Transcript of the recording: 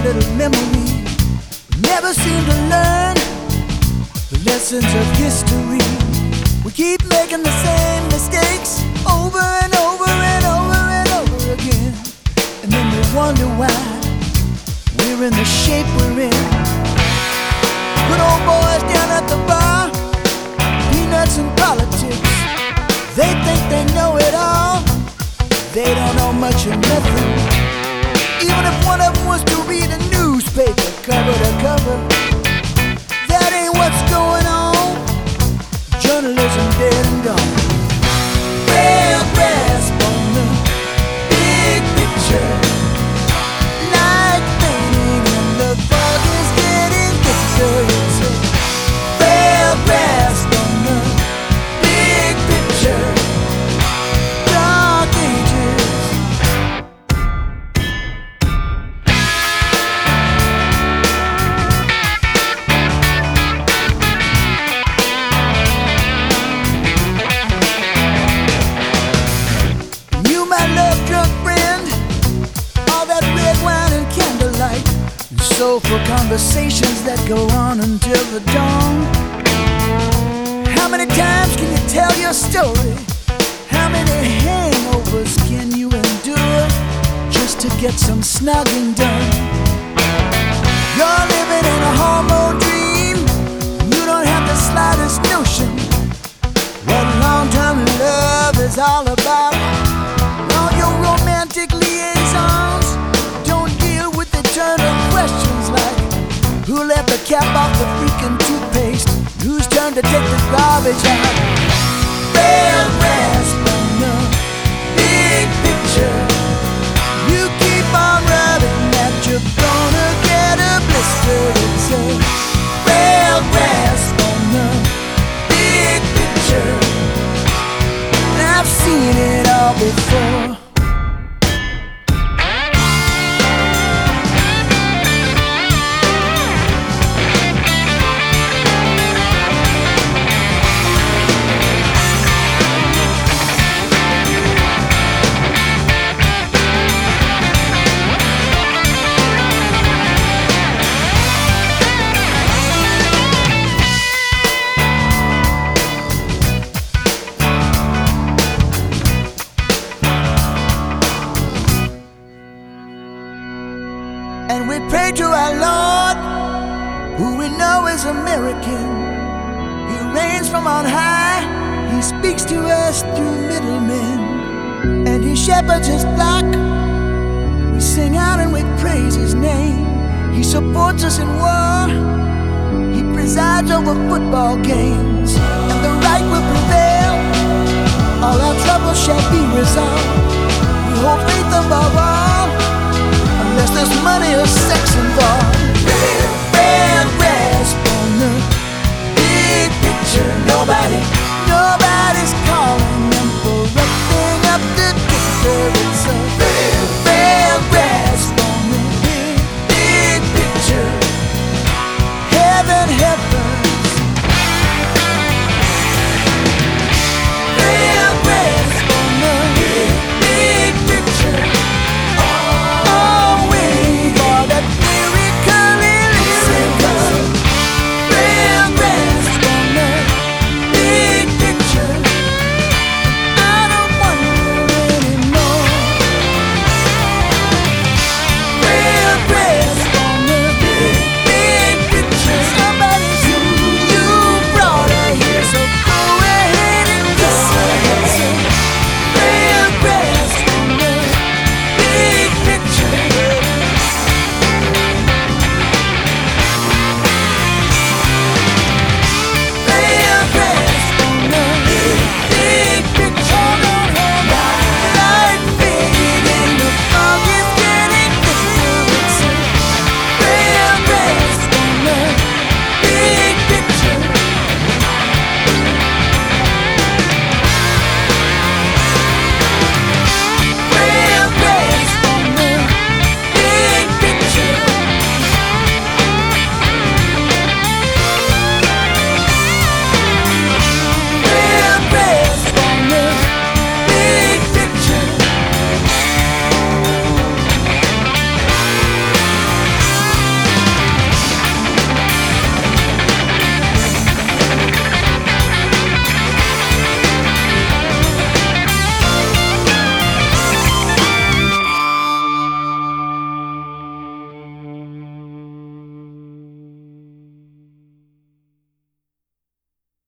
little memory. We never seem to learn the lessons of history. We keep making the same mistakes over and over and over and over again. And then we wonder why we're in the shape we're in. Good old boys down at the bar, peanuts and politics. They think they know it all. They don't know much of nothing. Even if one of them was to read a newspaper cover to cover, that ain't what's going on. Journalism dead and gone. Well, grasp on the big picture, like painting and the fog is getting thicker. It's a well, grasp on the big picture. Dark ages. You, my love-drunk friend, all that red wine and candlelight, and soulful conversations that go on until the dawn. How many times can you tell your story? How many hangovers can you endure just to get some snugging done? You're living in a hormone dream. You don't have the slightest notion what long-term love is all about. All your romantic liaisons don't deal with eternal questions like who left the cap off the freaking toothpaste, whose turn to take the garbage out. Well, grasp on the big picture. You keep on rubbing that you're gonna get a blister. It's a well, grasp on the big picture. And I've seen it all before. And we pray to our Lord, who we know is American. He reigns from on high. He speaks to us through middlemen, and He shepherds His flock. We sing out and we praise His name. He supports us in war. He presides over football games, and the right will prevail. All our troubles shall be resolved. We hold faith above all, unless there's money or sex involved.